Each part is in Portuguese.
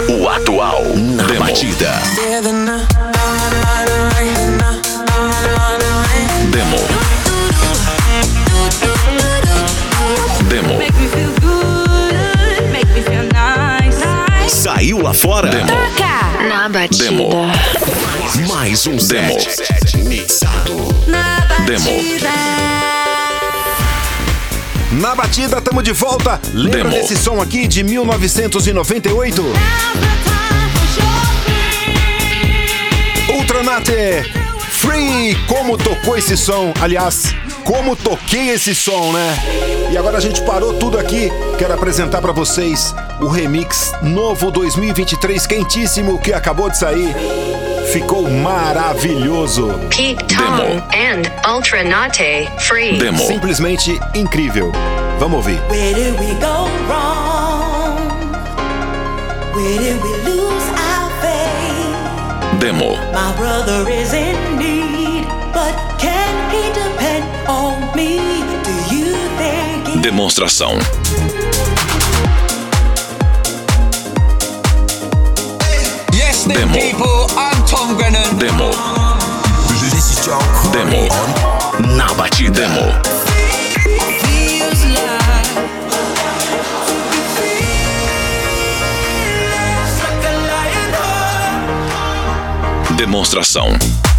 O atual na batida. Demo. Demo. Saiu lá fora. Demo. Na batida. Demo. Mais um demo. Mixado. Demo. Na batida, tamo de volta. Lembra Demo. desse som aqui de 1998? Ultranate, Free. Como tocou esse som? Aliás, como toquei esse som, né? E agora a gente parou tudo aqui. Quero apresentar pra vocês o remix novo 2023 quentíssimo que acabou de sair. Ficou maravilhoso. Pete Tong and Ultranate Free. Demo. Simplesmente incrível. Vamos ouvir. Where did we go wrong? Where did we lose our faith? Demo. My brother is in need, but can he depend on me? Do you think he Demonstração. Yes, them Demo. people, I'm Tom Grennan. Demo. Demo. Na batida. Demo. feels like? Like a lion heart. Demonstração.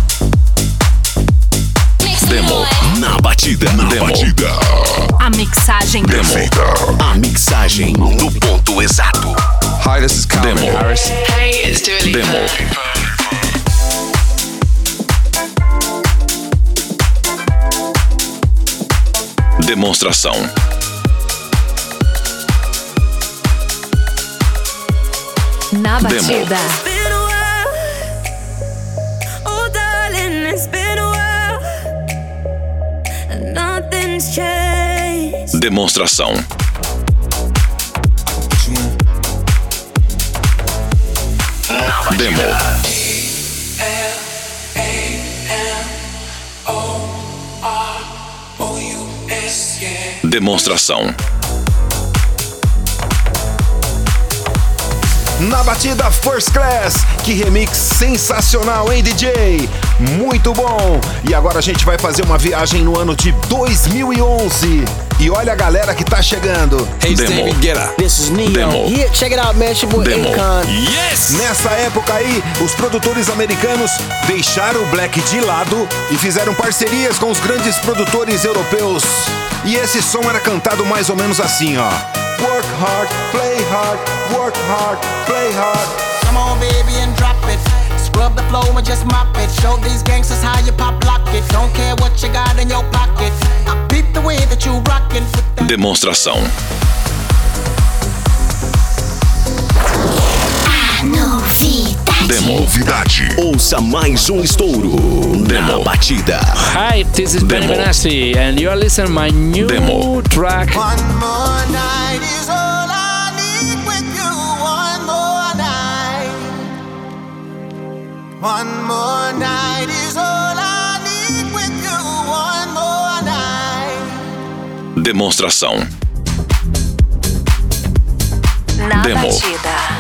Demo. Na batida. Na batida. A mixagem Demo. A mixagem no ponto exato. Hi, this is Calvin Demo. Harris. Hey, it's Dua Lipa. Demo. Demonstração. na Demo. batida. It's been a while. Oh, darling, it's been a while. And nothing's changed. Demonstração. Demo. Demonstração. Na batida First Class, que remix sensacional, hein, DJ? Muito bom! E agora a gente vai fazer uma viagem no ano de 2011. E olha a galera que tá chegando. Hey, it's Demo. David Guetta. This is Neo. Demo. Yeah, check it out, man. It's your boy Demo. Akon. Yes! Nessa época aí, os produtores americanos deixaram o black de lado e fizeram parcerias com os grandes produtores europeus. E esse som era cantado mais ou menos assim, ó. Work hard, play hard, work hard, play hard. Come on, baby, and drop it. Scrub the floor and just mop it. Show these gangsters how you pop lock it. Don't care what you got in your pocket. I beat the way that you rockin' with that. Demonstração. Demo. Novidade. Ouça mais um estouro. Demo. Na batida. Hi, this is Benny Demo. Benassi, and you are listening my new Demo. track. One more night is all I need with you. One more night. One more night is all I need with you. One more night. Demonstração. Na Demo. batida.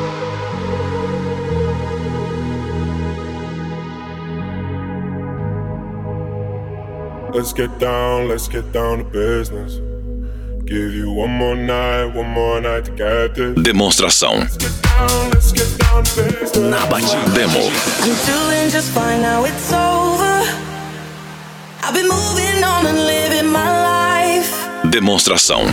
Let's get down to business. Give you one more night to get this. Demonstração. Let's get down to business. Na batida. Demo. I'm doing just fine now, it's over. I've been moving on and living my life. Demonstração.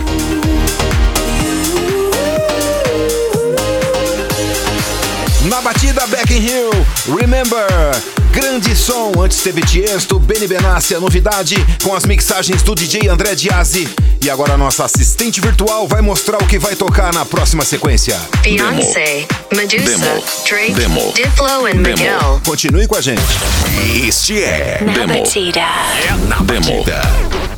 Na batida Back in Hill, Remember. Grande som, antes teve Tiesto, Benny Benassi, a novidade com as mixagens do DJ André Diazzi. E agora a nossa assistente virtual vai mostrar o que vai tocar na próxima sequência. Beyoncé, Medusa, Demo. Drake, Demo. Diplo and Demo. Miguel. Continue com a gente. Este é Na Demo. batida. Na batida.